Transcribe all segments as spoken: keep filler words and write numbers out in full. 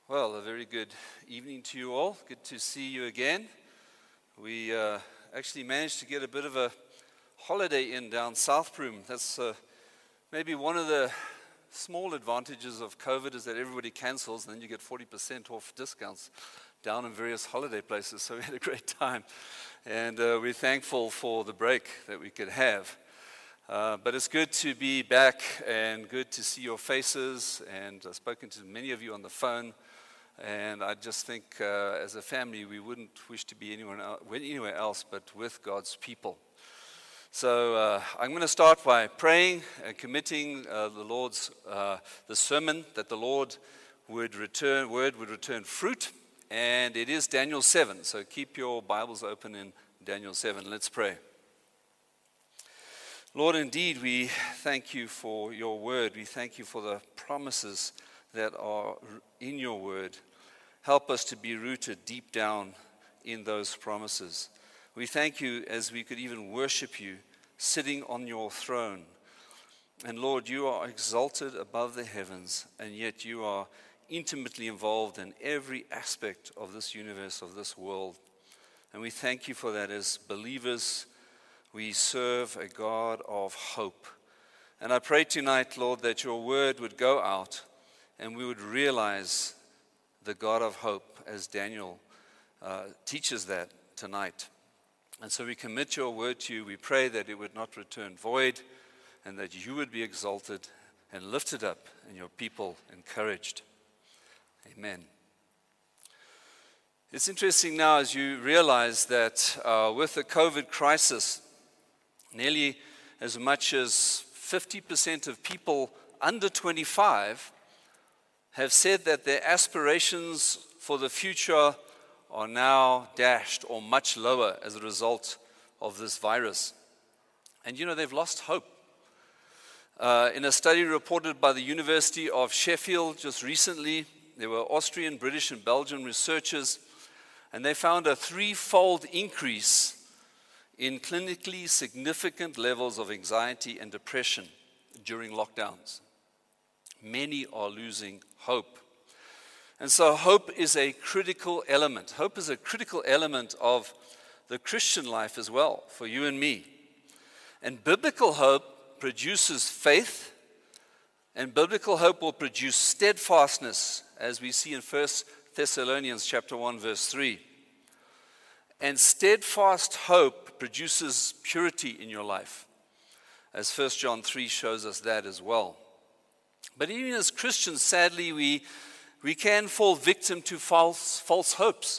Well, a very good evening to you all. Good to see you again. We uh, actually managed to get a bit of a holiday in down South Broom. That's uh, maybe one of the small advantages of COVID is that everybody cancels and then you get forty percent off discounts down in various holiday places. So we had a great time. And uh, we're thankful for the break that we could have. Uh, but it's good to be back and good to see your faces. And I've spoken to many of you on the phone. And I just think uh, as a family, we wouldn't wish to be anyone else, anywhere else but with God's people. So uh, I'm going to start by praying and committing uh, the Lord's, uh, the sermon, that the Lord would return, word would return fruit. And it is Daniel seven. So keep your Bibles open in Daniel seven. Let's pray. Lord, indeed, we thank you for your word. We thank you for the promises that are in your word. Help us to be rooted deep down in those promises. We thank you as we could even worship you sitting on your throne. And Lord, you are exalted above the heavens, and yet you are intimately involved in every aspect of this universe, of this world. And we thank you for that. As believers, we serve a God of hope. And I pray tonight, Lord, that your word would go out and we would realize the God of hope, as Daniel uh, teaches that tonight. And so we commit your word to you. We pray that it would not return void and that you would be exalted and lifted up and your people encouraged. Amen. It's interesting now as you realize that uh, with the COVID crisis, nearly as much as fifty percent of people under twenty-five have said that their aspirations for the future are now dashed or much lower as a result of this virus. And you know, they've lost hope. Uh, in a study reported by the University of Sheffield just recently, there were Austrian, British, and Belgian researchers, and they found a threefold increase in clinically significant levels of anxiety and depression during lockdowns. Many are losing hope. And so hope is a critical element. Hope is a critical element of the Christian life as well, for you and me. And biblical hope produces faith, and biblical hope will produce steadfastness, as we see in First Thessalonians chapter one, verse three. And steadfast hope produces purity in your life, as First John three shows us that as well. But even as Christians, sadly, we, we can fall victim to false, false hopes.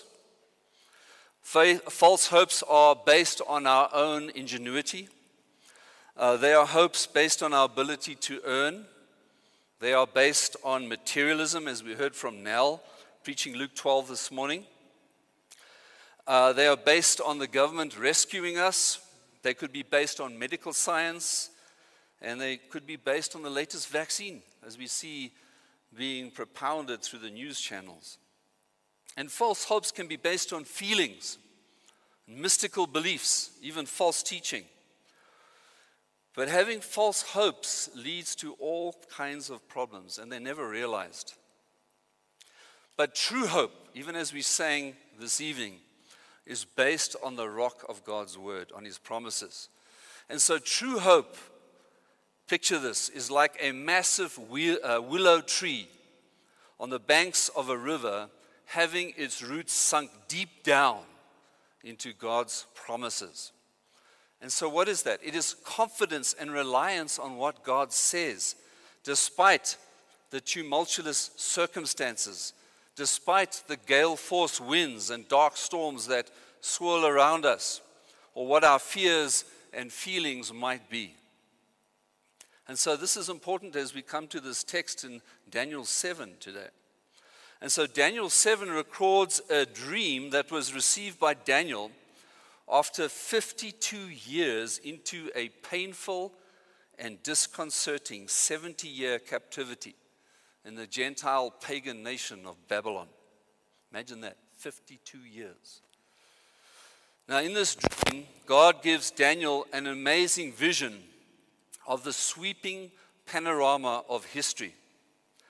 False hopes are based on our own ingenuity. Uh, they are hopes based on our ability to earn. They are based on materialism, as we heard from Nell, preaching Luke twelve this morning. Uh, they are based on the government rescuing us. They could be based on medical science. And they could be based on the latest vaccine, as we see being propounded through the news channels. And false hopes can be based on feelings, mystical beliefs, even false teaching. But having false hopes leads to all kinds of problems, and they're never realized. But true hope, even as we sang this evening, is based on the rock of God's word, on his promises. And so true hope, picture this, is like a massive willow tree on the banks of a river having its roots sunk deep down into God's promises. And so what is that? It is confidence and reliance on what God says, despite the tumultuous circumstances, despite the gale-force winds and dark storms that swirl around us, or what our fears and feelings might be. And so this is important as we come to this text in Daniel seven today. And so Daniel seven records a dream that was received by Daniel after fifty-two years into a painful and disconcerting seventy-year captivity in the Gentile pagan nation of Babylon. Imagine that, fifty-two years. Now in this dream, God gives Daniel an amazing vision of the sweeping panorama of history.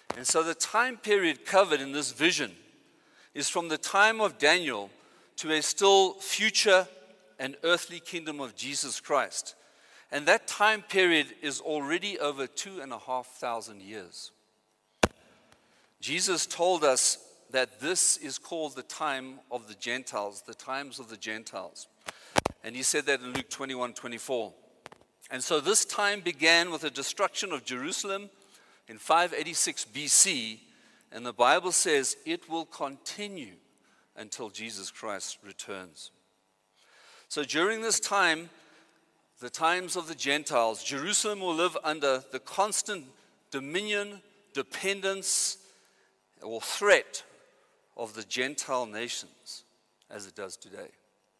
And so the time period covered in this vision is from the time of Daniel to a still future and earthly kingdom of Jesus Christ. And that time period is already over two and a half thousand years. Jesus told us that this is called the time of the Gentiles, the times of the Gentiles. And he said that in Luke twenty-one twenty-four. And so this time began with the destruction of Jerusalem in five eighty-six B C, and the Bible says it will continue until Jesus Christ returns. So during this time, the times of the Gentiles, Jerusalem will live under the constant dominion, dependence, or threat of the Gentile nations, as it does today.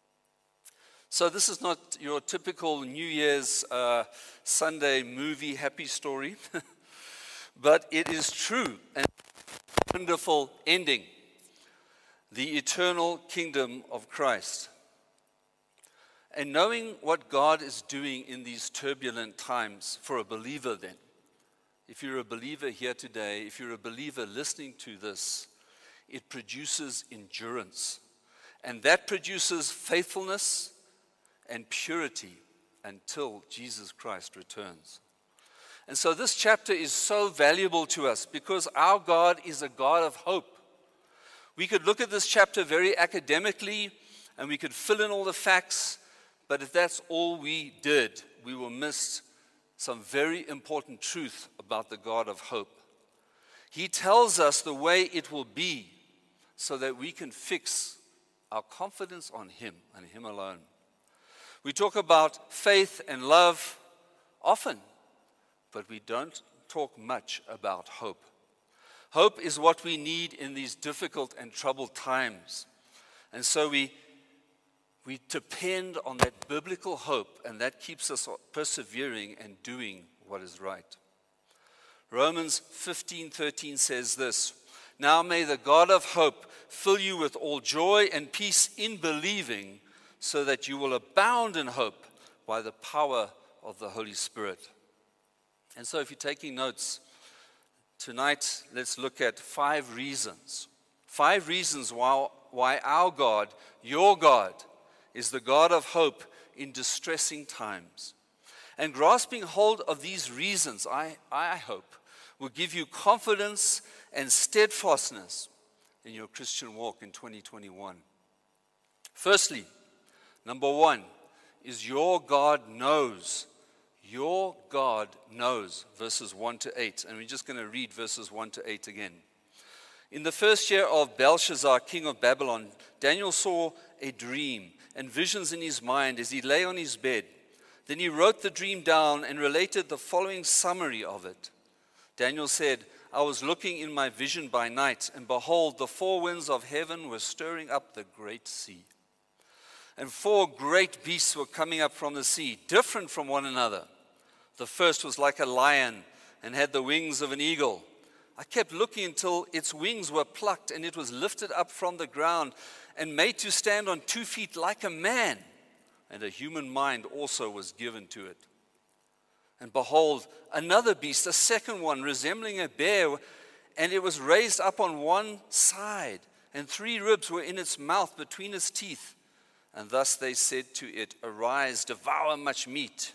So this is not your typical New Year's uh, Sunday movie happy story, but it is true and wonderful ending, the eternal kingdom of Christ. And knowing what God is doing in these turbulent times for a believer then, if you're a believer here today, if you're a believer listening to this, it produces endurance. And that produces faithfulness and purity until Jesus Christ returns. And so this chapter is so valuable to us because our God is a God of hope. We could look at this chapter very academically and we could fill in all the facts, but if that's all we did, we will miss some very important truth about the God of hope. He tells us the way it will be so that we can fix our confidence on Him and Him alone. We talk about faith and love often, but we don't talk much about hope. Hope is what we need in these difficult and troubled times. And so we, we depend on that biblical hope, and that keeps us persevering and doing what is right. Romans fifteen thirteen says this, "Now may the God of hope fill you with all joy and peace in believing, so that you will abound in hope by the power of the Holy Spirit." And so if you're taking notes, tonight let's look at five reasons. Five reasons why, why our God, your God, is the God of hope in distressing times. And grasping hold of these reasons, I, I hope, will give you confidence and steadfastness in your Christian walk in twenty twenty-one. Firstly, number one is your God knows. Your God knows, verses one to eight. And we're just going to read verses one to eight again. In the first year of Belshazzar, king of Babylon, Daniel saw a dream and visions in his mind as he lay on his bed. Then he wrote the dream down and related the following summary of it. Daniel said, "I was looking in my vision by night, and behold, the four winds of heaven were stirring up the great sea. And four great beasts were coming up from the sea, different from one another. The first was like a lion and had the wings of an eagle. I kept looking until its wings were plucked, and it was lifted up from the ground and made to stand on two feet like a man, and a human mind also was given to it. And behold, another beast, a second one, resembling a bear, and it was raised up on one side, and three ribs were in its mouth between its teeth. And thus they said to it, 'Arise, devour much meat.'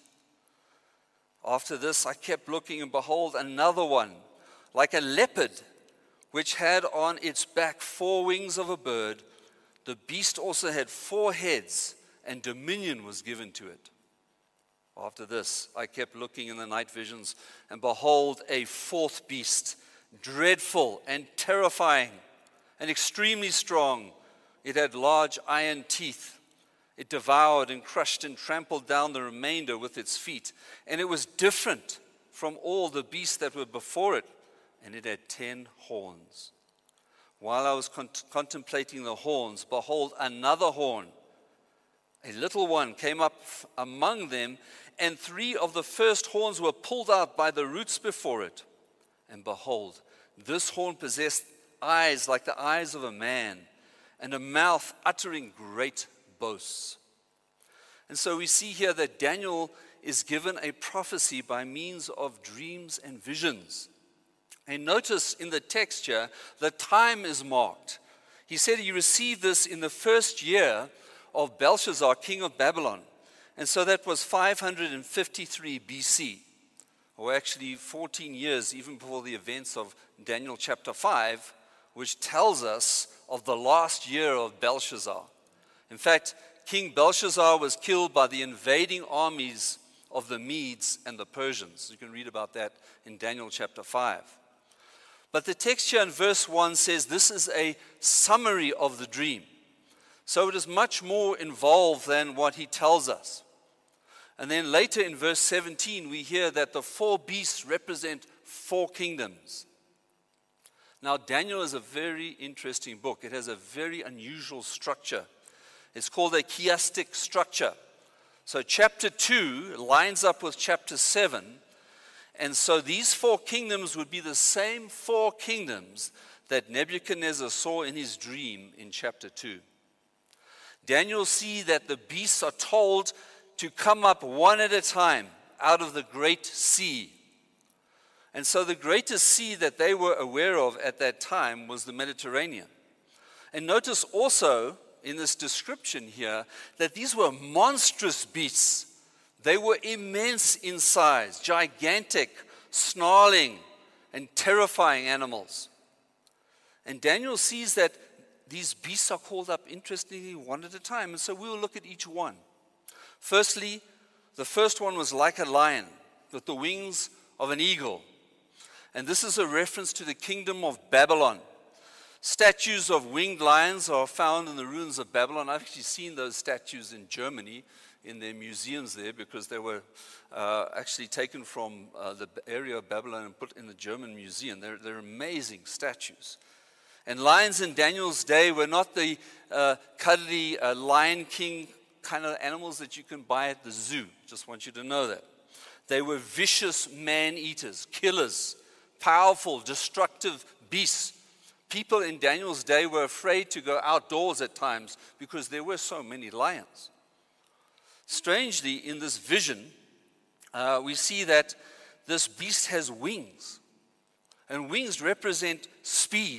After this I kept looking, and behold, another one, like a leopard, which had on its back four wings of a bird. The beast also had four heads, and dominion was given to it. After this I kept looking in the night visions, and behold, a fourth beast, dreadful and terrifying and extremely strong. It had large iron teeth. It devoured and crushed and trampled down the remainder with its feet. And it was different from all the beasts that were before it, and it had ten horns. While I was con- contemplating the horns, behold, another horn, a little one, came up f- among them, and three of the first horns were pulled out by the roots before it. And behold, this horn possessed eyes like the eyes of a man, and a mouth uttering great boasts. And so we see here that Daniel is given a prophecy by means of dreams and visions. And notice in the text here, the time is marked. He said he received this in the first year of Belshazzar, king of Babylon. And so that was five hundred fifty-three B C, or actually fourteen years even before the events of Daniel chapter five, which tells us of the last year of Belshazzar. In fact, King Belshazzar was killed by the invading armies of the Medes and the Persians. You can read about that in Daniel chapter five. But the text here in verse one says this is a summary of the dream. So it is much more involved than what he tells us. And then later in verse seventeen, we hear that the four beasts represent four kingdoms. Now, Daniel is a very interesting book. It has a very unusual structure. It's called a chiastic structure. So chapter two lines up with chapter seven. And so these four kingdoms would be the same four kingdoms that Nebuchadnezzar saw in his dream in chapter two. Daniel sees that the beasts are told to come up one at a time out of the great sea. And so the greatest sea that they were aware of at that time was the Mediterranean. And notice also in this description here that these were monstrous beasts. They were immense in size, gigantic, snarling, and terrifying animals. And Daniel sees that these beasts are called up, interestingly, one at a time. And so we will look at each one. Firstly, the first one was like a lion with the wings of an eagle. And this is a reference to the kingdom of Babylon. Statues of winged lions are found in the ruins of Babylon. I've actually seen those statues in Germany in their museums there because they were uh, actually taken from uh, the area of Babylon and put in the German museum. They're, they're amazing statues. And lions in Daniel's day were not the uh, cuddly uh, Lion King kind of animals that you can buy at the zoo. Just want you to know that. They were vicious man-eaters, killers, powerful, destructive beasts. People in Daniel's day were afraid to go outdoors at times because there were so many lions. Strangely, in this vision, uh, we see that this beast has wings. And wings represent speed.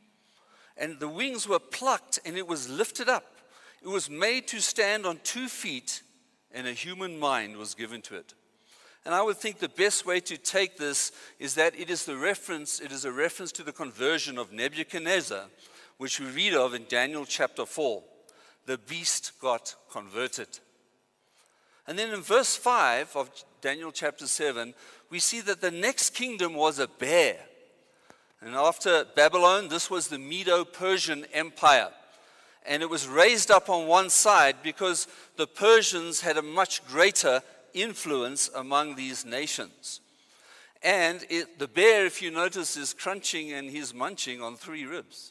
And the wings were plucked and it was lifted up. It was made to stand on two feet and a human mind was given to it. And I would think the best way to take this is that it is the reference, it is a reference to the conversion of Nebuchadnezzar, which we read of in Daniel chapter four. The beast got converted. And then in verse five of Daniel chapter seven, we see that the next kingdom was a bear. And after Babylon, this was the Medo-Persian Empire. And it was raised up on one side because the Persians had a much greater influence among these nations. And it, the bear, if you notice, is crunching and he's munching on three ribs.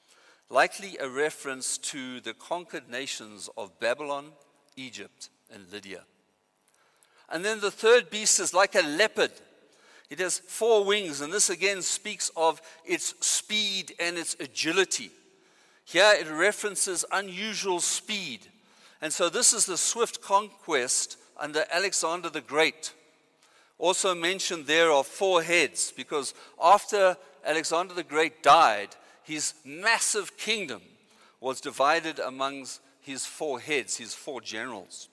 Likely a reference to the conquered nations of Babylon, Egypt, and Lydia. And then the third beast is like a leopard. It has four wings, and this again speaks of its speed and its agility. Here it references unusual speed. And so this is the swift conquest under Alexander the Great. Also mentioned there are four heads, because after Alexander the Great died, his massive kingdom was divided amongst his four heads, his four generals.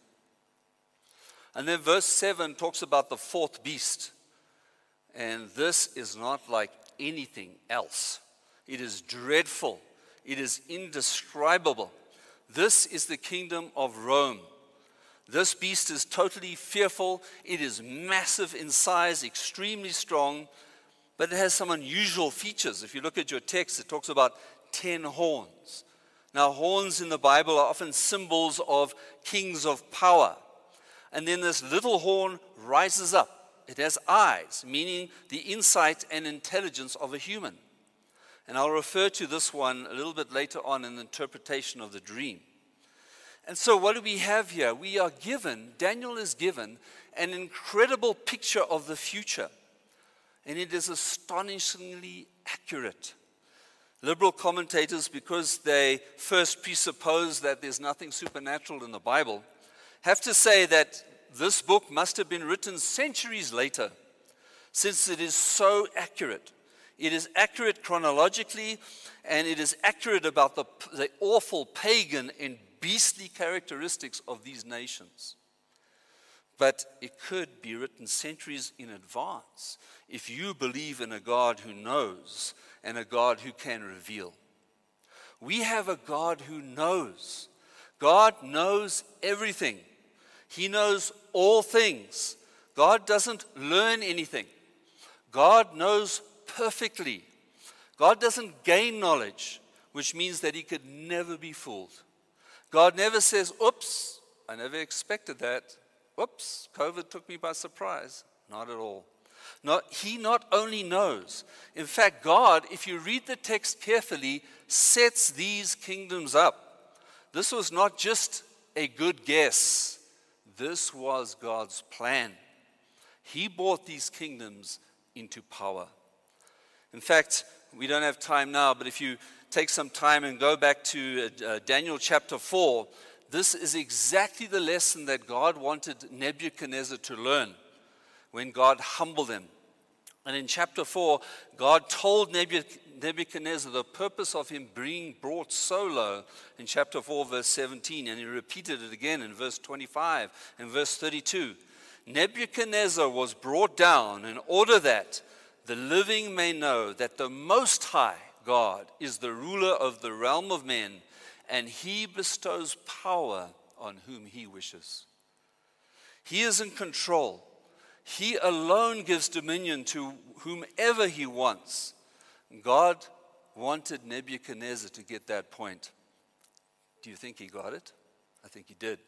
And then verse seven talks about the fourth beast. And this is not like anything else. It is dreadful. It is indescribable. This is the kingdom of Rome. This beast is totally fearful. It is massive in size, extremely strong, but it has some unusual features. If you look at your text, it talks about ten horns. Now, horns in the Bible are often symbols of kings of power. And then this little horn rises up. It has eyes, meaning the insight and intelligence of a human. And I'll refer to this one a little bit later on in the interpretation of the dream. And so what do we have here? We are given, Daniel is given, an incredible picture of the future. And it is astonishingly accurate. Liberal commentators, because they first presuppose that there's nothing supernatural in the Bible, have to say that this book must have been written centuries later, since it is so accurate. It is accurate chronologically, and it is accurate about the, the awful pagan and beastly characteristics of these nations. But it could be written centuries in advance if you believe in a God who knows and a God who can reveal. We have a God who knows. God knows everything. He knows all things. God doesn't learn anything. God knows perfectly. God doesn't gain knowledge, which means that he could never be fooled. God never says, oops, I never expected that. Oops, COVID took me by surprise. Not at all. Not, he not only knows. In fact, God, if you read the text carefully, sets these kingdoms up. This was not just a good guess. This was God's plan. He brought these kingdoms into power. In fact, we don't have time now, but if you take some time and go back to uh, Daniel chapter four, this is exactly the lesson that God wanted Nebuchadnezzar to learn when God humbled him. And in chapter four, God told Nebuchadnezzar the purpose of him being brought so low in chapter four, verse seventeen, and he repeated it again in verse twenty-five and verse thirty-two. Nebuchadnezzar was brought down in order that the living may know that the Most High God is the ruler of the realm of men, and he bestows power on whom he wishes. He is in control. He alone gives dominion to whomever he wants. God wanted Nebuchadnezzar to get that point. Do you think he got it? I think he did.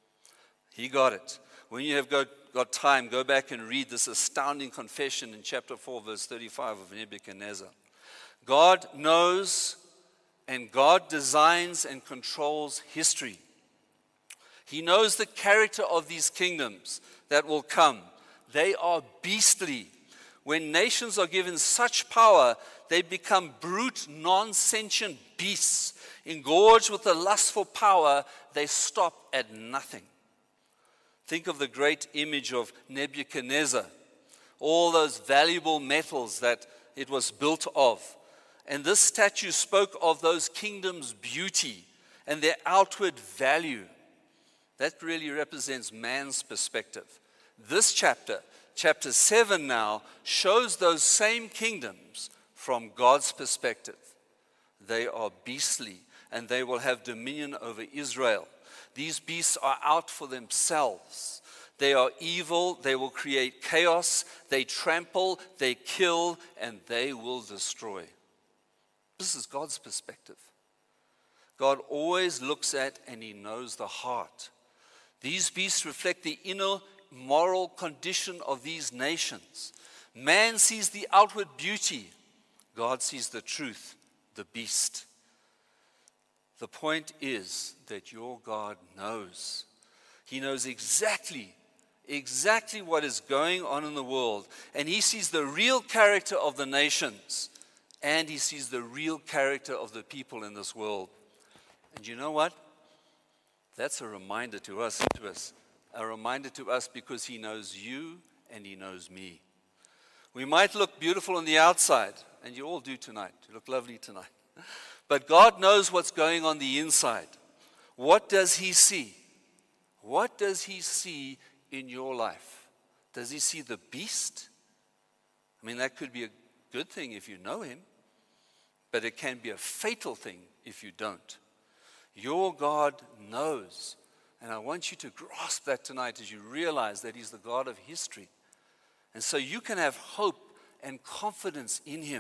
He got it. When you have got, got time, go back and read this astounding confession in chapter four, verse thirty-five of Nebuchadnezzar. God knows and God designs and controls history. He knows the character of these kingdoms that will come. They are beastly. When nations are given such power, they become brute, non-sentient beasts. Engorged with the lustful power, they stop at nothing. Think of the great image of Nebuchadnezzar, all those valuable metals that it was built of. And this statue spoke of those kingdoms' beauty and their outward value. That really represents man's perspective. This chapter, chapter seven now, shows those same kingdoms from God's perspective. They are beastly, and they will have dominion over Israel. These beasts are out for themselves. They are evil, they will create chaos, they trample, they kill, and they will destroy. This is God's perspective. God always looks at and he knows the heart. These beasts reflect the inner moral condition of these nations. Man sees the outward beauty. God sees the truth, the beast. The point is that your God knows. He knows exactly, exactly what is going on in the world. And he sees the real character of the nations. And he sees the real character of the people in this world. And you know what? That's a reminder to us, to us. A reminder to us because he knows you and he knows me. We might look beautiful on the outside, and you all do tonight. You look lovely tonight. But God knows what's going on the inside. What does he see? What does he see in your life? Does he see the beast? I mean, that could be a good thing if you know him, but it can be a fatal thing if you don't. Your God knows. And I want you to grasp that tonight as you realize that he's the God of history. And so you can have hope and confidence in him.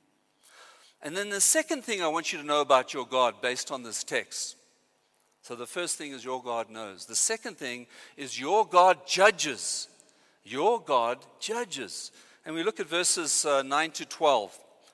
And then the second thing I want you to know about your God based on this text. So the first thing is your God knows. The second thing is your God judges. Your God judges. And we look at verses uh, nine to twelve.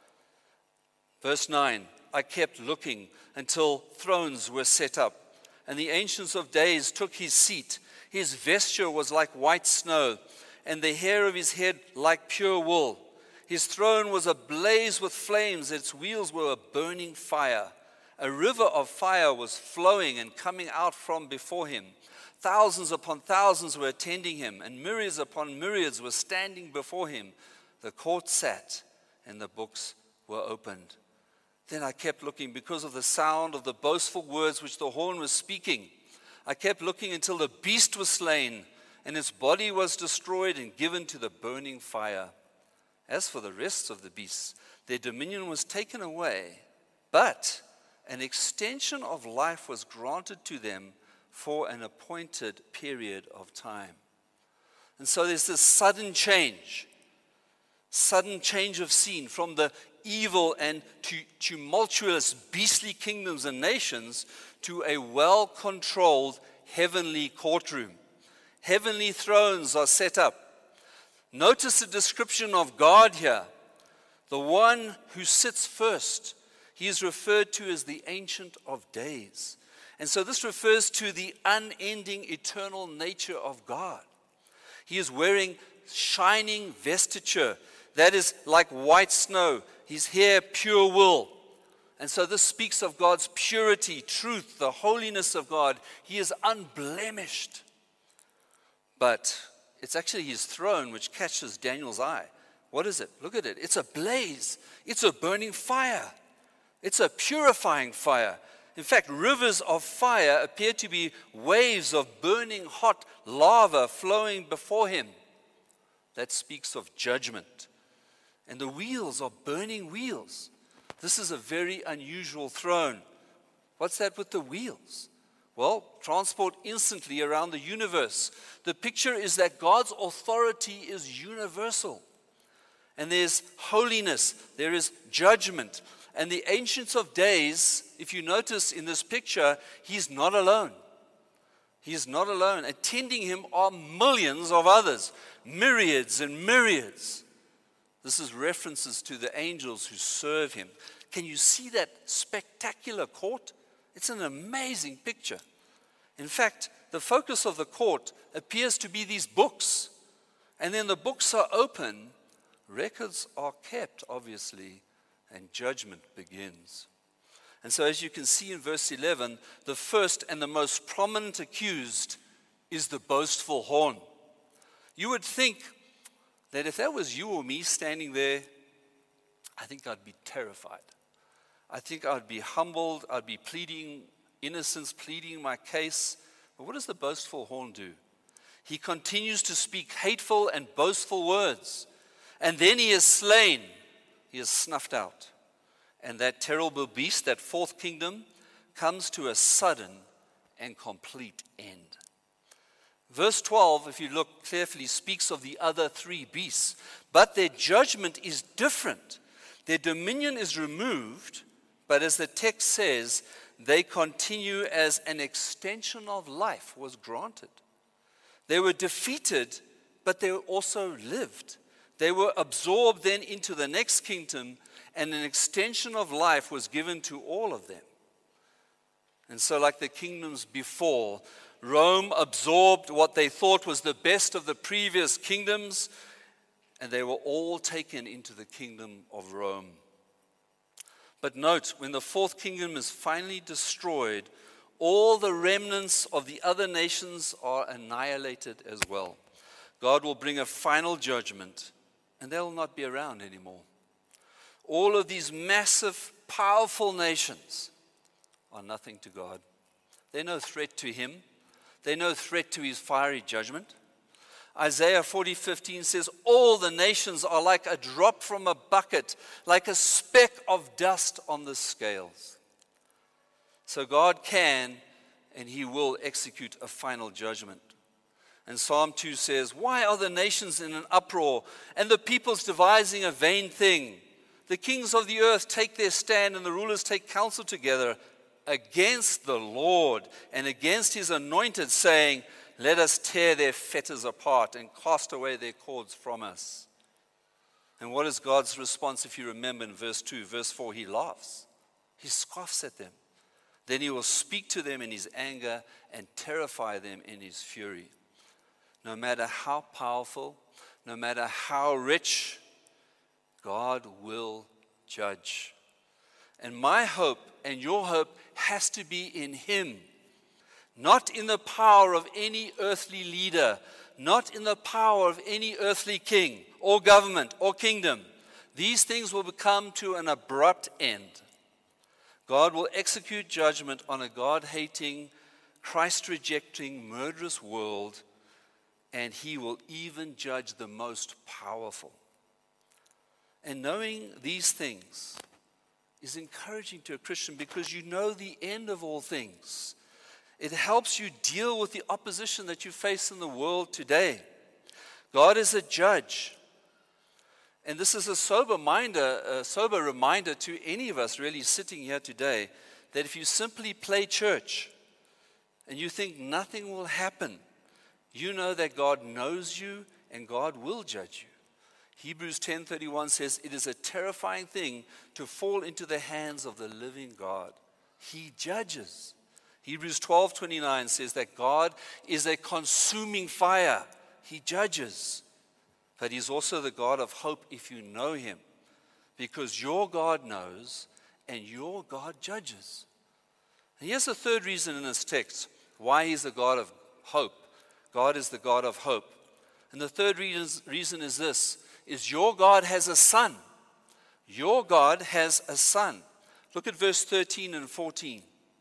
Verse nine, I kept looking until thrones were set up, and the Ancient of Days took his seat. His vesture was like white snow, and the hair of his head like pure wool. His throne was ablaze with flames, its wheels were a burning fire. A river of fire was flowing and coming out from before him. Thousands upon thousands were attending him, and myriads upon myriads were standing before him. The court sat, and the books were opened. Then I kept looking because of the sound of the boastful words which the horn was speaking. I kept looking until the beast was slain, and its body was destroyed and given to the burning fire. As for the rest of the beasts, their dominion was taken away, but an extension of life was granted to them for an appointed period of time. And so there's this sudden change, sudden change of scene from the evil and tumultuous beastly kingdoms and nations to a well-controlled heavenly courtroom. Heavenly thrones are set up. Notice the description of God here. The one who sits first. He is referred to as the Ancient of Days. And so this refers to the unending eternal nature of God. He is wearing shining vesture that is like white snow. His hair pure wool. And so this speaks of God's purity, truth, the holiness of God. He is unblemished. But it's actually his throne which catches Daniel's eye. What is it? Look at it. It's a blaze. It's a burning fire. It's a purifying fire. In fact, rivers of fire appear to be waves of burning hot lava flowing before him. That speaks of judgment. And the wheels are burning wheels. This is a very unusual throne. What's that with the wheels? Well, transport instantly around the universe. The picture is that God's authority is universal. And there's holiness, there is judgment. And the Ancient of Days, if you notice in this picture, he's not alone. He's not alone. Attending him are millions of others, myriads and myriads. This is references to the angels who serve him. Can you see that spectacular court? It's an amazing picture. In fact, the focus of the court appears to be these books. And then the books are open, records are kept, obviously, and judgment begins. And so as you can see in verse eleven, the first and the most prominent accused is the boastful horn. You would think that if that was you or me standing there, I think I'd be terrified. I think I'd be humbled. I'd be pleading innocence, pleading my case. But what does the boastful horn do? He continues to speak hateful and boastful words. And then he is slain. He is snuffed out. And that terrible beast, that fourth kingdom, comes to a sudden and complete end. Verse twelve, if you look carefully, speaks of the other three beasts. But their judgment is different. Their dominion is removed, but as the text says, they continue as an extension of life was granted. They were defeated, but they also lived. They were absorbed then into the next kingdom, and an extension of life was given to all of them. And so like the kingdoms before, Rome absorbed what they thought was the best of the previous kingdoms, and they were all taken into the kingdom of Rome. But note, when the fourth kingdom is finally destroyed, all the remnants of the other nations are annihilated as well. God will bring a final judgment, and they will not be around anymore. All of these massive, powerful nations are nothing to God. They're no threat to him. They're no threat to his fiery judgment. Isaiah forty fifteen says, all the nations are like a drop from a bucket, like a speck of dust on the scales. So God can and he will execute a final judgment. And Psalm two says, why are the nations in an uproar and the peoples devising a vain thing? The kings of the earth take their stand and the rulers take counsel together against the Lord and against his anointed, saying, let us tear their fetters apart and cast away their cords from us. And what is God's response if you remember in verse two? Verse four, he laughs. He scoffs at them. Then he will speak to them in his anger and terrify them in his fury. No matter how powerful, no matter how rich, God will judge. And my hope and your hope has to be in him. Not in the power of any earthly leader, not in the power of any earthly king or government or kingdom. these things will come to an abrupt end. God will execute judgment on a God-hating, Christ-rejecting, murderous world, and he will even judge the most powerful. And knowing these things is encouraging to a Christian because you know the end of all things. It helps you deal with the opposition that you face in the world today. God is a judge. And this is a sober reminder, a sober reminder to any of us really sitting here today that if you simply play church and you think nothing will happen, you know that God knows you and God will judge you. Hebrews ten thirty-one says, it is a terrifying thing to fall into the hands of the living God. He judges. Hebrews twelve twenty-nine says that God is a consuming fire. He judges. But he's also the God of hope if you know him. Because your God knows and your God judges. And here's the third reason in this text why he's the God of hope. God is the God of hope. And the third reason is this, is your God has a son. Your God has a son. Look at verse thirteen and fourteen.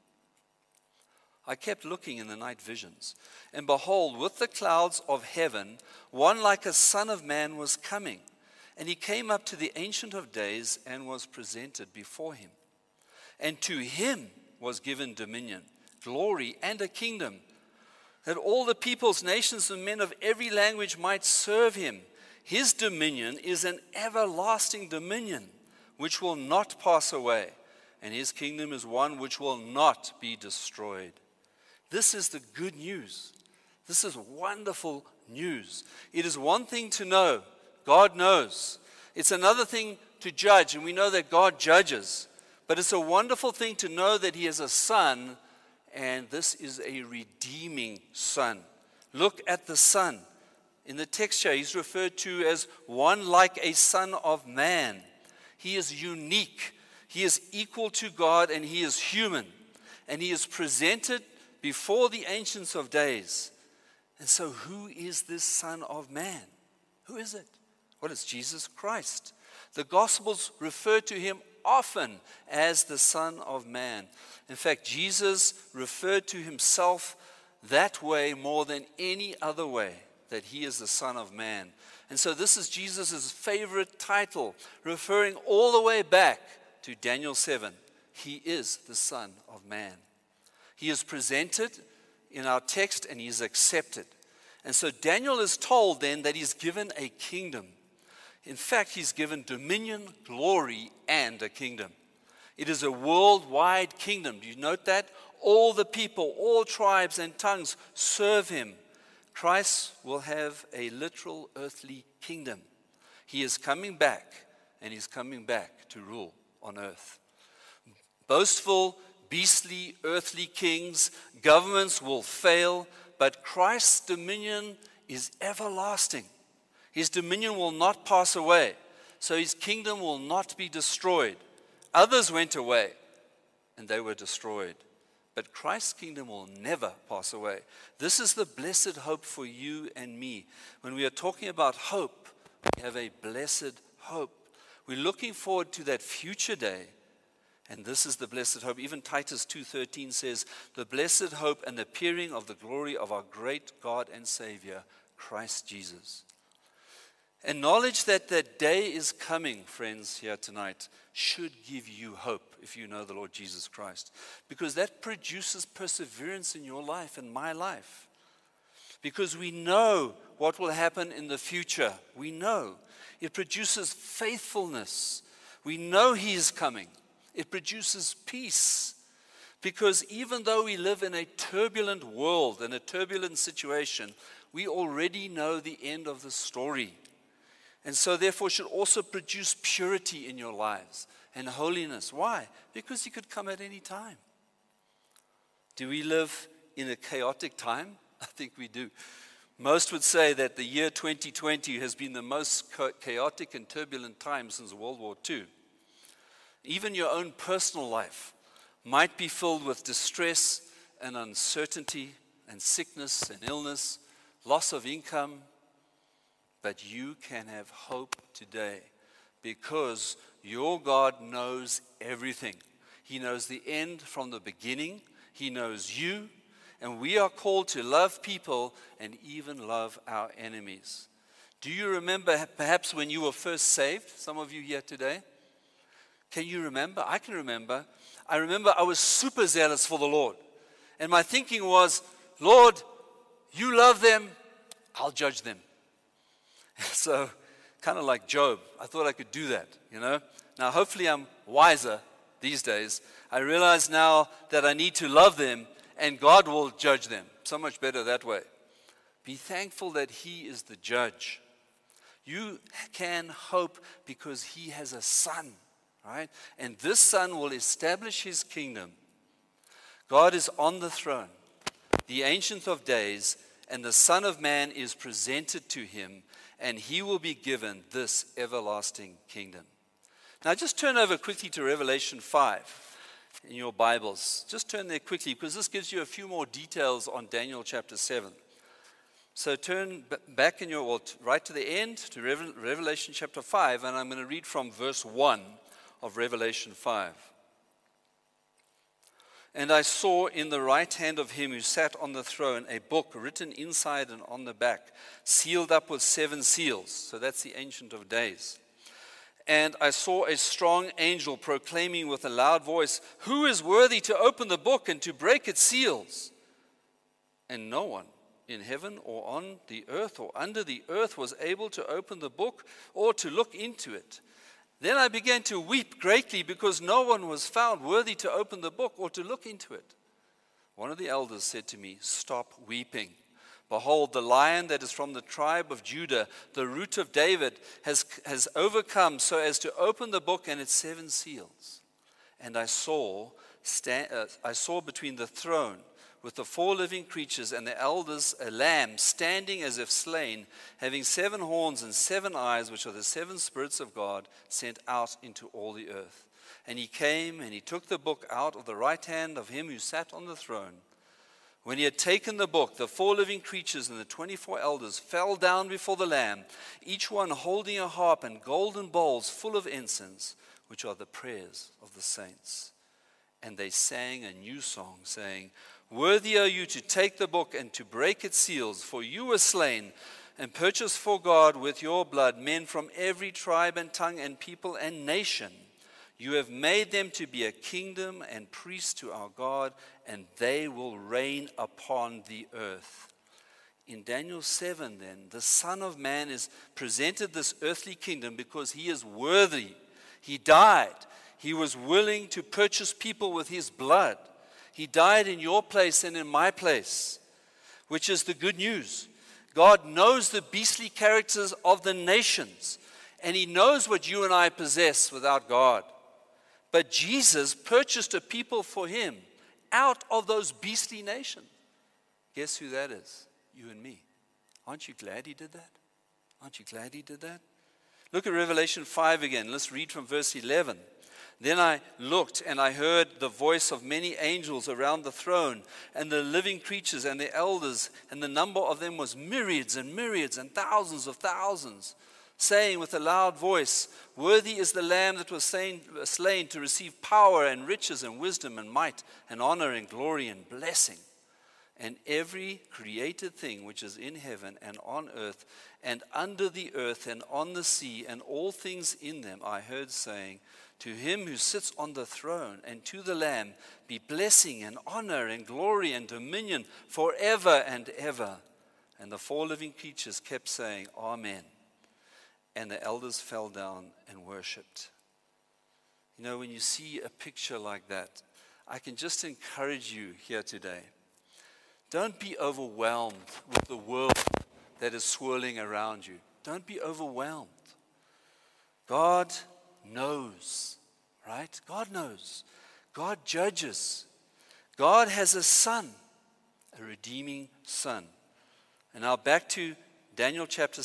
I kept looking in the night visions, and behold, with the clouds of heaven, one like a son of man was coming. And he came up to the Ancient of Days and was presented before him. And to him was given dominion, glory, and a kingdom, that all the peoples, nations, and men of every language might serve him. His dominion is an everlasting dominion, which will not pass away, and his kingdom is one which will not be destroyed. This is the good news. This is wonderful news. It is one thing to know, God knows. It's another thing to judge, and we know that God judges. But it's a wonderful thing to know that he has a son, and this is a redeeming son. Look at the son. In the text here, he's referred to as one like a son of man. He is unique. He is equal to God, and he is human. And he is presented before the Ancients of Days. And so who is this Son of Man? Who is it? Well, it's Jesus Christ. The Gospels refer to him often as the Son of Man. In fact, Jesus referred to himself that way more than any other way, that he is the Son of Man. And so this is Jesus' favorite title, referring all the way back to Daniel seven. He is the Son of Man. He is presented in our text and he is accepted. And so Daniel is told then that he's given a kingdom. In fact, he's given dominion, glory, and a kingdom. It is a worldwide kingdom. Do you note that? All the people, all tribes and tongues serve him. Christ will have a literal earthly kingdom. He is coming back, and he's coming back to rule on earth. Boastful, beastly, earthly kings, governments will fail, but Christ's dominion is everlasting. His dominion will not pass away, so his kingdom will not be destroyed. Others went away, and they were destroyed. But Christ's kingdom will never pass away. This is the blessed hope for you and me. When we are talking about hope, we have a blessed hope. We're looking forward to that future day. And this is the blessed hope. Even Titus two thirteen says, the blessed hope and the appearing of the glory of our great God and Savior, Christ Jesus. And knowledge that that day is coming, friends, here tonight, should give you hope if you know the Lord Jesus Christ. Because that produces perseverance in your life and my life. Because we know what will happen in the future. We know. It produces faithfulness. We know he is coming. It produces peace. Because even though we live in a turbulent world and a turbulent situation, we already know the end of the story. And so therefore should also produce purity in your lives and holiness. Why? Because he could come at any time. Do we live in a chaotic time? I think we do. Most would say that the year twenty twenty has been the most chaotic and turbulent time since World War Two. Even your own personal life might be filled with distress and uncertainty and sickness and illness, loss of income. But you can have hope today because your God knows everything. He knows the end from the beginning. He knows you. And we are called to love people and even love our enemies. Do you remember perhaps when you were first saved? Some of you here today. Can you remember? I can remember. I remember I was super zealous for the Lord. And my thinking was, Lord, you love them, I'll judge them. So, kind of like Job, I thought I could do that, you know. Now, hopefully I'm wiser these days. I realize now that I need to love them and God will judge them. So much better that way. Be thankful that He is the judge. You can hope because He has a son, right? And this son will establish His kingdom. God is on the throne, the Ancient of Days, and the Son of Man is presented to Him, and He will be given this everlasting kingdom. Now just turn over quickly to Revelation five. In your Bibles. Just turn there quickly because this gives you a few more details on Daniel chapter seven. So turn b- back in your, well, t- right to the end to Revel- Revelation chapter five, and I'm going to read from verse one of Revelation five. And I saw in the right hand of him who sat on the throne a book written inside and on the back, sealed up with seven seals. So that's the Ancient of Days. And I saw a strong angel proclaiming with a loud voice, "Who is worthy to open the book and to break its seals?" And no one in heaven or on the earth or under the earth was able to open the book or to look into it. Then I began to weep greatly because no one was found worthy to open the book or to look into it. One of the elders said to me, "Stop weeping. Behold, the Lion that is from the tribe of Judah, the Root of David, has, has overcome so as to open the book and its seven seals." And I saw, sta- uh, I saw between the throne with the four living creatures and the elders a lamb standing as if slain, having seven horns and seven eyes, which are the seven spirits of God sent out into all the earth. And he came and he took the book out of the right hand of him who sat on the throne. When he had taken the book, the four living creatures and the twenty-four elders fell down before the Lamb, each one holding a harp and golden bowls full of incense, which are the prayers of the saints. And they sang a new song, saying, "Worthy are you to take the book and to break its seals, for you were slain and purchased for God with your blood men from every tribe and tongue and people and nation. You have made them to be a kingdom and priests to our God, and they will reign upon the earth." In Daniel seven, then, the Son of Man is presented this earthly kingdom because he is worthy. He died. He was willing to purchase people with his blood. He died in your place and in my place, which is the good news. God knows the beastly characters of the nations, and he knows what you and I possess without God. But Jesus purchased a people for him out of those beastly nations. Guess who that is? You and me. Aren't you glad he did that? Aren't you glad he did that? Look at Revelation five again. Let's read from verse eleven. Then I looked and I heard the voice of many angels around the throne and the living creatures and the elders, and the number of them was myriads and myriads and thousands of thousands, saying with a loud voice, "Worthy is the Lamb that was slain, slain to receive power and riches and wisdom and might and honor and glory and blessing." And every created thing which is in heaven and on earth and under the earth and on the sea and all things in them, I heard saying, "To him who sits on the throne and to the Lamb be blessing and honor and glory and dominion forever and ever." And the four living creatures kept saying, "Amen." And the elders fell down and worshipped. You know, when you see a picture like that, I can just encourage you here today. Don't be overwhelmed with the world that is swirling around you. Don't be overwhelmed. God knows, right? God knows. God judges. God has a son, a redeeming son. And now back to Daniel chapter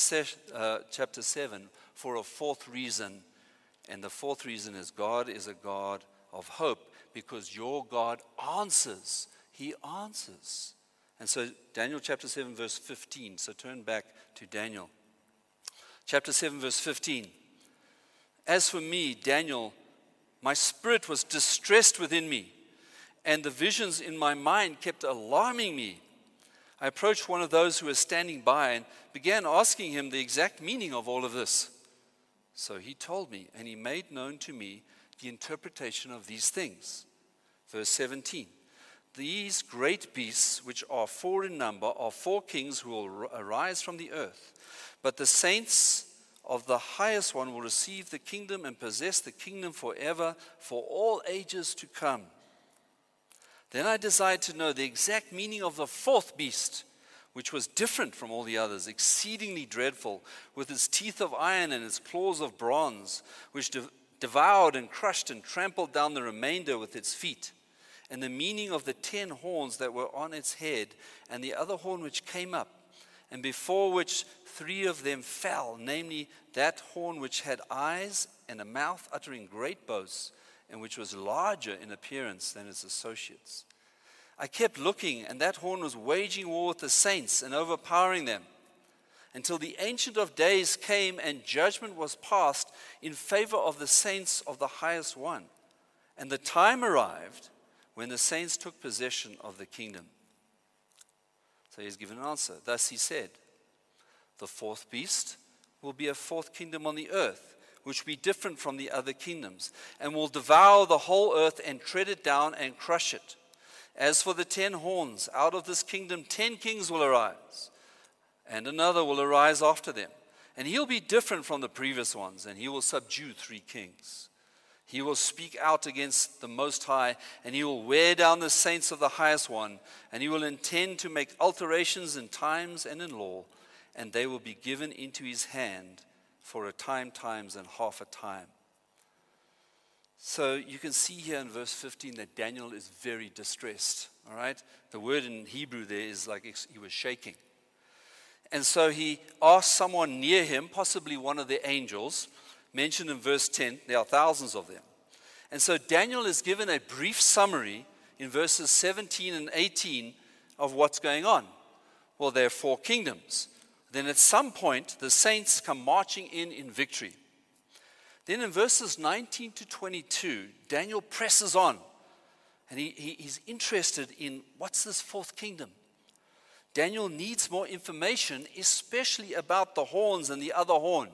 seven for a fourth reason. And the fourth reason is God is a God of hope, because your God answers. He answers. And so Daniel chapter seven verse fifteen. So turn back to Daniel. Chapter seven verse fifteen. As for me, Daniel, my spirit was distressed within me, and the visions in my mind kept alarming me. I approached one of those who were standing by and began asking him the exact meaning of all of this. So he told me, and he made known to me the interpretation of these things. Verse seventeen. These great beasts, which are four in number, are four kings who will arise from the earth. But the saints of the highest one will receive the kingdom and possess the kingdom forever, for all ages to come. Then I desired to know the exact meaning of the fourth beast, which was different from all the others, exceedingly dreadful, with its teeth of iron and its claws of bronze, which de- devoured and crushed and trampled down the remainder with its feet. And the meaning of the ten horns that were on its head, and the other horn which came up, and before which three of them fell, namely that horn which had eyes and a mouth uttering great boasts, and which was larger in appearance than its associates. I kept looking, and that horn was waging war with the saints and overpowering them, until the Ancient of Days came and judgment was passed in favor of the saints of the highest one. And the time arrived when the saints took possession of the kingdom. So he's given an answer. Thus he said, the fourth beast will be a fourth kingdom on the earth, which will be different from the other kingdoms, and will devour the whole earth and tread it down and crush it. As for the ten horns, out of this kingdom ten kings will arise, and another will arise after them. And he'll be different from the previous ones, and he will subdue three kings. He will speak out against the Most High, and he will wear down the saints of the highest one, and he will intend to make alterations in times and in law, and they will be given into his hand for a time, times, and half a time. So you can see here in verse fifteen that Daniel is very distressed, all right? The word in Hebrew there is like he was shaking. And so he asked someone near him, possibly one of the angels, mentioned in verse ten, there are thousands of them. And so Daniel is given a brief summary in verses seventeen and eighteen of what's going on. Well, there are four kingdoms. Then at some point, the saints come marching in in victory. Then in verses nineteen to twenty-two, Daniel presses on. And he, he, he's interested in what's this fourth kingdom. Daniel needs more information, especially about the horns and the other horn.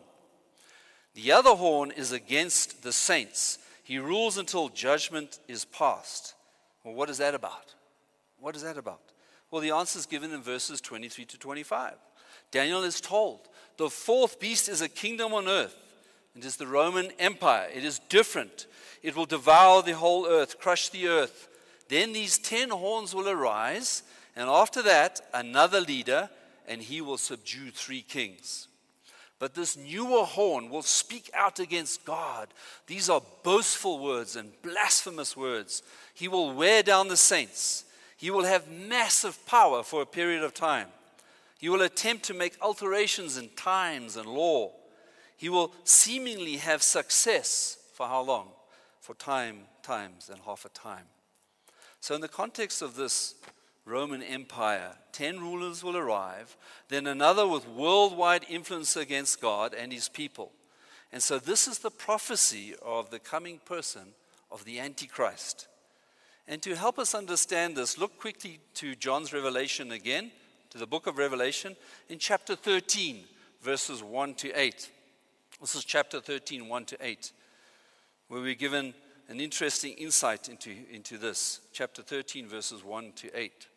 The other horn is against the saints. He rules until judgment is passed. Well, what is that about? What is that about? Well, the answer is given in verses twenty-three to twenty-five. Daniel is told, the fourth beast is a kingdom on earth. It is the Roman Empire. It is different. It will devour the whole earth, crush the earth. Then these ten horns will arise, and after that, another leader, and he will subdue three kings. But this newer horn will speak out against God. These are boastful words and blasphemous words. He will wear down the saints. He will have massive power for a period of time. He will attempt to make alterations in times and law. He will seemingly have success for how long? For time, times, and half a time. So in the context of this Roman Empire, ten rulers will arrive, then another with worldwide influence against God and his people. And so this is the prophecy of the coming person of the Antichrist. And to help us understand this, look quickly to John's Revelation again, to the book of Revelation, in chapter thirteen, verses one to eight. This is chapter thirteen, one to eight, where we're given an interesting insight into, into this. Chapter thirteen, verses one to eight.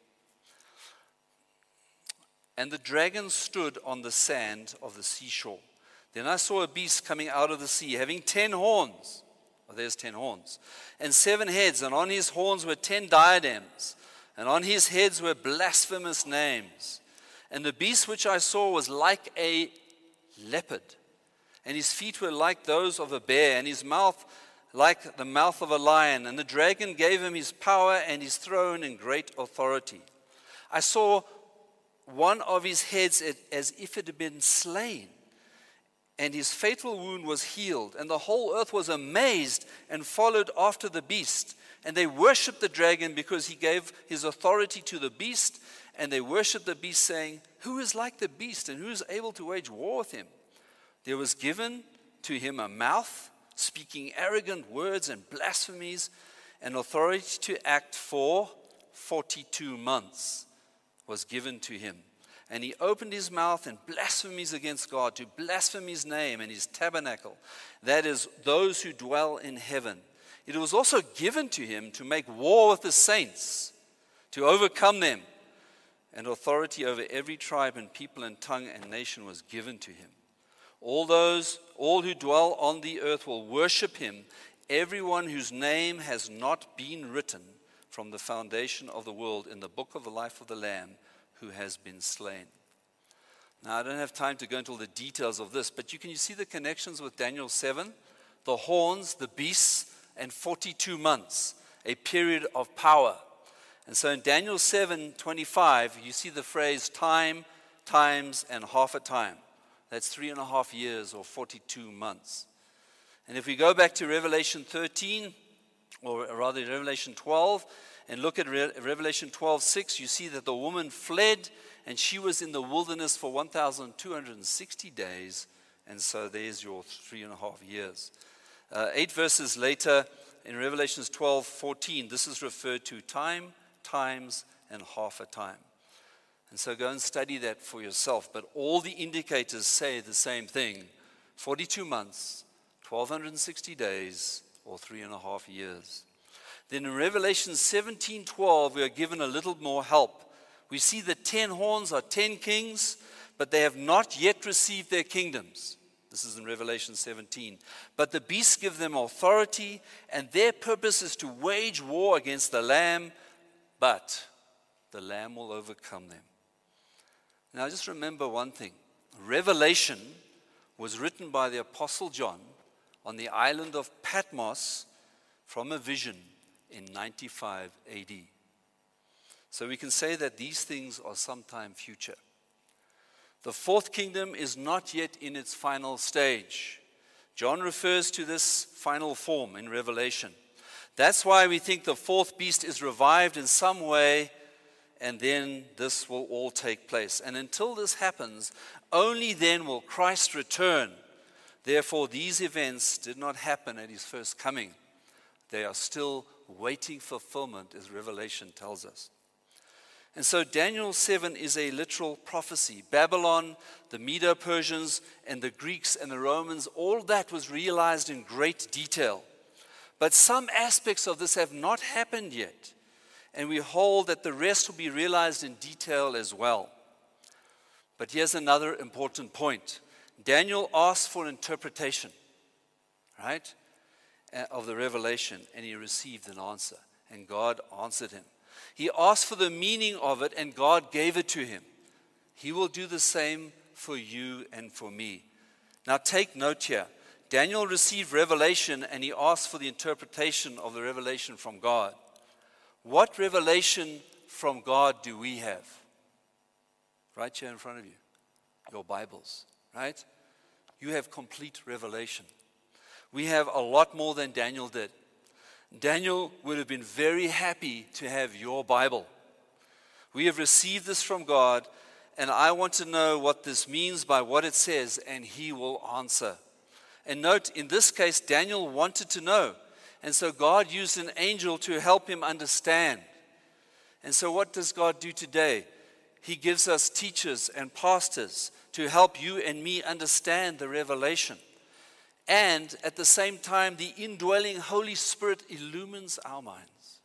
And the dragon stood on the sand of the seashore. Then I saw a beast coming out of the sea, having ten horns. Oh, there's ten horns. And seven heads, and on his horns were ten diadems, and on his heads were blasphemous names. And the beast which I saw was like a leopard, and his feet were like those of a bear, and his mouth like the mouth of a lion. And the dragon gave him his power and his throne and great authority. I saw one of his heads as if it had been slain, and his fatal wound was healed. And the whole earth was amazed and followed after the beast. And they worshipped the dragon because he gave his authority to the beast. And they worshipped the beast, saying, who is like the beast, and who is able to wage war with him? There was given to him a mouth speaking arrogant words and blasphemies, and authority to act for forty-two months was given to him. And he opened his mouth in blasphemies against God, to blaspheme his name and his tabernacle, that is, those who dwell in heaven. It was also given to him to make war with the saints, to overcome them, and authority over every tribe and people and tongue and nation was given to him. All those, all who dwell on the earth will worship him, everyone whose name has not been written from the foundation of the world in the book of the life of the Lamb who has been slain. Now, I don't have time to go into all the details of this, but you can you see the connections with Daniel seven? The horns, the beasts, and forty-two months, a period of power. And so in Daniel seven twenty-five, you see the phrase time, times, and half a time. That's three and a half years or forty-two months. And if we go back to Revelation thirteen, or rather Revelation twelve, and look at Re- Revelation twelve six, you see that the woman fled and she was in the wilderness for one thousand two hundred sixty days. And so there's your three and a half years. Uh, eight verses later, in Revelation twelve fourteen, this is referred to time, times, and half a time. And so go and study that for yourself. But all the indicators say the same thing. forty-two months, one thousand two hundred sixty days, or three and a half years. Then in Revelation seventeen twelve, we are given a little more help. We see the ten horns are ten kings, but they have not yet received their kingdoms. This is in Revelation seventeen. But the beasts give them authority, and their purpose is to wage war against the Lamb, but the Lamb will overcome them. Now just remember one thing. Revelation was written by the Apostle John on the island of Patmos from a vision in ninety-five A D. So we can say that these things are sometime future. The fourth kingdom is not yet in its final stage. John refers to this final form in Revelation. That's why we think the fourth beast is revived in some way, and then this will all take place. And until this happens, only then will Christ return. Therefore, these events did not happen at his first coming. They are still waiting fulfillment, as Revelation tells us. And so Daniel seven is a literal prophecy. Babylon, the Medo-Persians, and the Greeks and the Romans, all that was realized in great detail. But some aspects of this have not happened yet. And we hold that the rest will be realized in detail as well. But here's another important point. Daniel asked for interpretation, right, of the revelation, and he received an answer, and God answered him. He asked for the meaning of it, and God gave it to him. He will do the same for you and for me. Now take note here. Daniel received revelation, and he asked for the interpretation of the revelation from God. What revelation from God do we have? Right here in front of you. Your Bibles, right? You have complete revelation. We have a lot more than Daniel did. Daniel would have been very happy to have your Bible. We have received this from God, and I want to know what this means by what it says, and he will answer. And note, in this case, Daniel wanted to know. And so God used an angel to help him understand. And so what does God do today? He gives us teachers and pastors to help you and me understand the revelation. And at the same time, the indwelling Holy Spirit illumines our minds.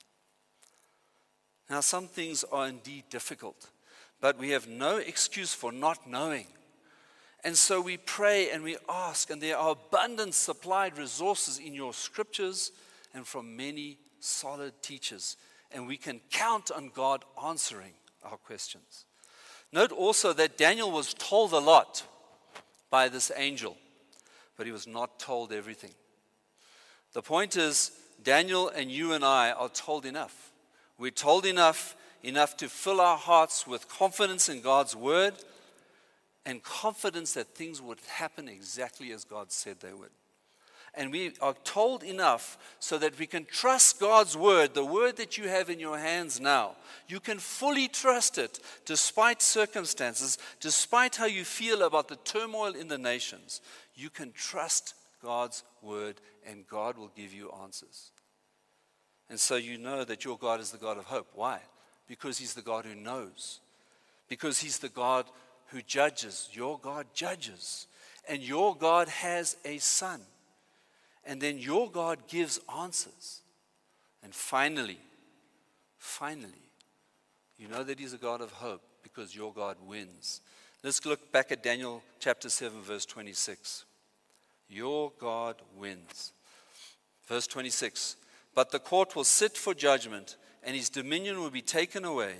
Now, some things are indeed difficult, but we have no excuse for not knowing. And so we pray and we ask, and there are abundant supplied resources in your scriptures and from many solid teachers. And we can count on God answering our questions. Note also that Daniel was told a lot by this angel, but he was not told everything. The point is, Daniel and you and I are told enough. We're told enough, enough to fill our hearts with confidence in God's word and confidence that things would happen exactly as God said they would. And we are told enough so that we can trust God's word, the word that you have in your hands now. You can fully trust it despite circumstances, despite how you feel about the turmoil in the nations. You can trust God's word, and God will give you answers. And so you know that your God is the God of hope. Why? Because he's the God who knows. Because he's the God who judges. Your God judges. And your God has a son. And then your God gives answers. And finally, finally, you know that he's a God of hope because your God wins. Let's look back at Daniel chapter seven, verse twenty-six. Your God wins. Verse twenty-six. But the court will sit for judgment, and his dominion will be taken away,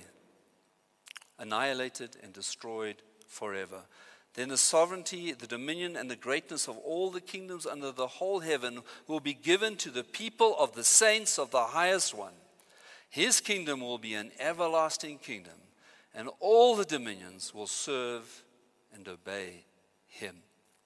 annihilated and destroyed forever. Then the sovereignty, the dominion, and the greatness of all the kingdoms under the whole heaven will be given to the people of the saints of the highest one. His kingdom will be an everlasting kingdom, and all the dominions will serve and obey him.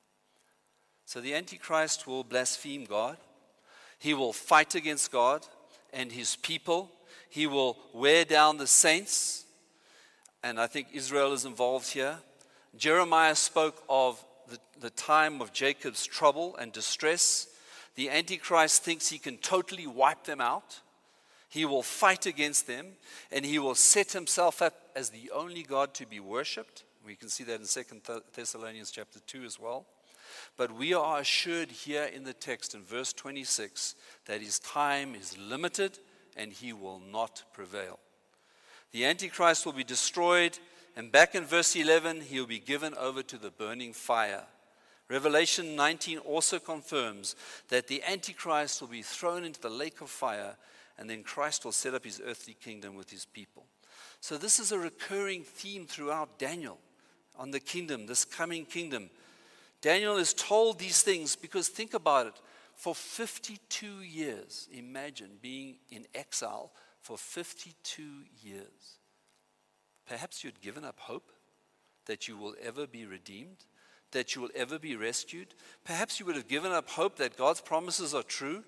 So the Antichrist will blaspheme God. He will fight against God and his people. He will wear down the saints. And I think Israel is involved here. Jeremiah spoke of the, the time of Jacob's trouble and distress. The Antichrist thinks he can totally wipe them out. He will fight against them, and he will set himself up as the only God to be worshipped. We can see that in Second Thessalonians chapter two as well. But we are assured here in the text in verse twenty-six that his time is limited and he will not prevail. The Antichrist will be destroyed, and back in verse eleven, he will be given over to the burning fire. Revelation nineteen also confirms that the Antichrist will be thrown into the lake of fire, and then Christ will set up his earthly kingdom with his people. So this is a recurring theme throughout Daniel on the kingdom, this coming kingdom. Daniel is told these things because think about it. For fifty-two years, imagine being in exile for fifty-two years. Perhaps you'd given up hope that you will ever be redeemed, that you will ever be rescued. Perhaps you would have given up hope that God's promises are true.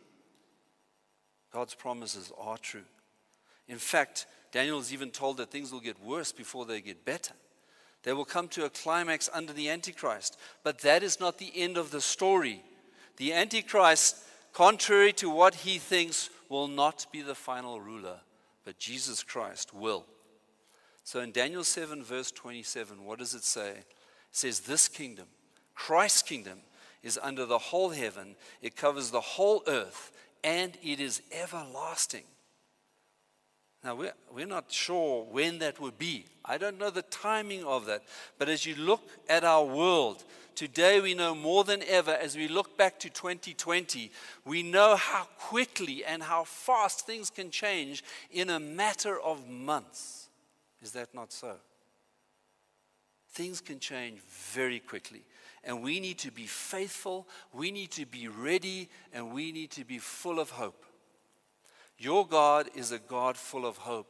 God's promises are true. In fact, Daniel is even told that things will get worse before they get better. They will come to a climax under the Antichrist. But that is not the end of the story. The Antichrist, contrary to what he thinks, will not be the final ruler, but Jesus Christ will. So in Daniel seven, verse twenty-seven, what does it say? It says, this kingdom, Christ's kingdom, is under the whole heaven. It covers the whole earth, and it is everlasting. Now, we're, we're not sure when that would be. I don't know the timing of that. But as you look at our world, today we know more than ever, as we look back to twenty twenty, we know how quickly and how fast things can change in a matter of months. Is that not so? Things can change very quickly. And we need to be faithful, we need to be ready, and we need to be full of hope. Your God is a God full of hope.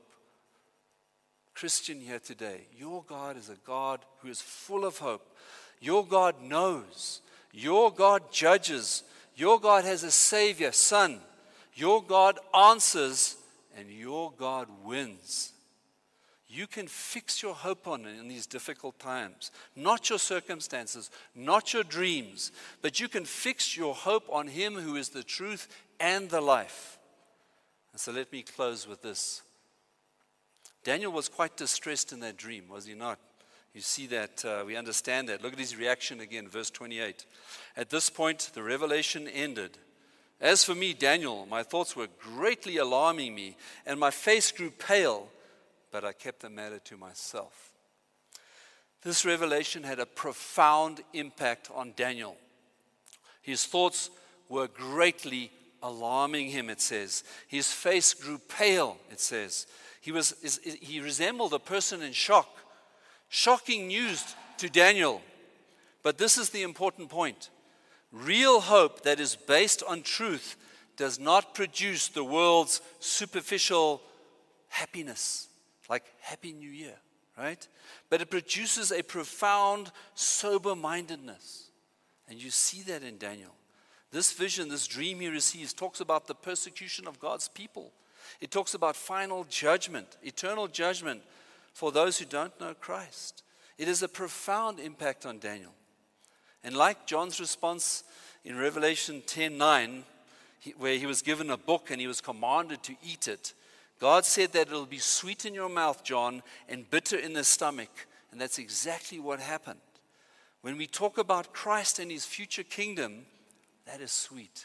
Christian here today, your God is a God who is full of hope. Your God knows. Your God judges. Your God has a Savior, Son. Your God answers, and your God wins. You can fix your hope on it in these difficult times. Not your circumstances, not your dreams, but you can fix your hope on Him who is the truth and the life. And so let me close with this. Daniel was quite distressed in that dream, was he not? You see that, uh, we understand that. Look at his reaction again, verse twenty-eight. At this point, the revelation ended. As for me, Daniel, my thoughts were greatly alarming me, and my face grew pale, but I kept the matter to myself. This revelation had a profound impact on Daniel. His thoughts were greatly alarming him, it says. His face grew pale, it says. He was he resembled a person in shock. Shocking news to Daniel. But this is the important point. Real hope that is based on truth does not produce the world's superficial happiness, like Happy New Year, right? But it produces a profound sober-mindedness. And you see that in Daniel. This vision, this dream he receives, talks about the persecution of God's people. It talks about final judgment, eternal judgment for those who don't know Christ. It is a profound impact on Daniel. And like John's response in Revelation ten nine, he, where he was given a book and he was commanded to eat it, God said that it'll be sweet in your mouth, John, and bitter in the stomach. And that's exactly what happened. When we talk about Christ and his future kingdom, that is sweet.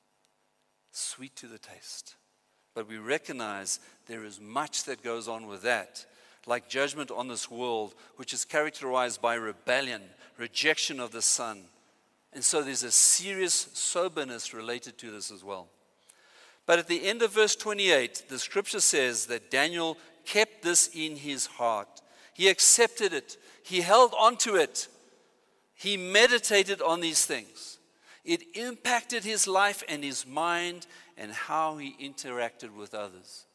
Sweet to the taste. But we recognize there is much that goes on with that, like judgment on this world, which is characterized by rebellion, rejection of the Son. And so there's a serious soberness related to this as well. But at the end of verse twenty-eight, the scripture says that Daniel kept this in his heart. He accepted it. He held on to it. He meditated on these things. It impacted his life and his mind and how he interacted with others.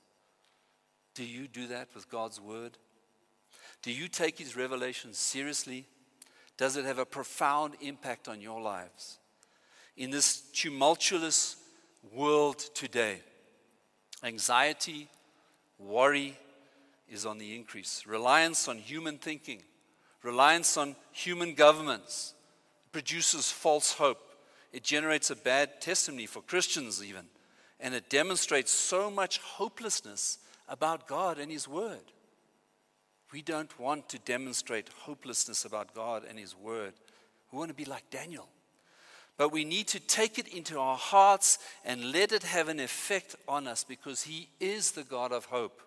Do you do that with God's word? Do you take his revelation seriously? Does it have a profound impact on your lives? In this tumultuous world today, anxiety, worry is on the increase. Reliance on human thinking, reliance on human governments produces false hope. It generates a bad testimony for Christians even. And it demonstrates so much hopelessness about God and his word. We don't want to demonstrate hopelessness about God and his word. We want to be like Daniel. But we need to take it into our hearts and let it have an effect on us because he is the God of hope.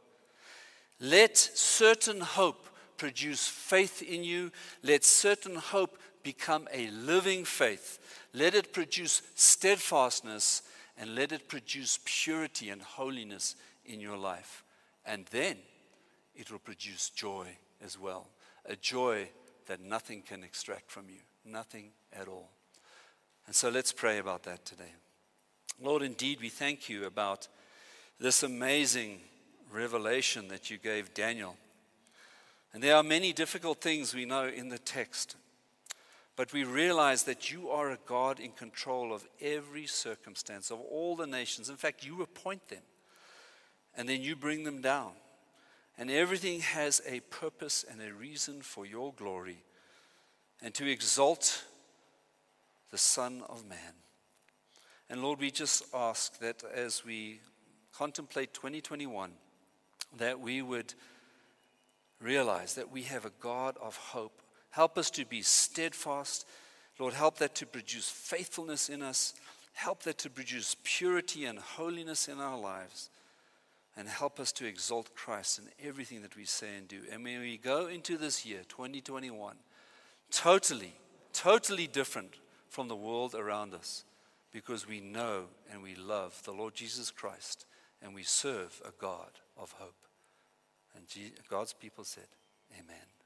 Let certain hope produce faith in you. Let certain hope become a living faith. Let it produce steadfastness and let it produce purity and holiness in your life. And then it will produce joy as well. A joy that nothing can extract from you. Nothing at all. And so let's pray about that today. Lord, indeed, we thank you about this amazing revelation that you gave Daniel. And there are many difficult things we know in the text. But we realize that you are a God in control of every circumstance, of all the nations. In fact, you appoint them. And then you bring them down. And everything has a purpose and a reason for your glory. And to exalt the Son of Man. And Lord, we just ask that as we contemplate twenty twenty-one, that we would realize that we have a God of hope. Help us to be steadfast. Lord, help that to produce faithfulness in us. Help that to produce purity and holiness in our lives. And help us to exalt Christ in everything that we say and do. And when we go into this year, twenty twenty-one, totally, totally different from the world around us, because we know and we love the Lord Jesus Christ and we serve a God of hope. And God's people said, amen.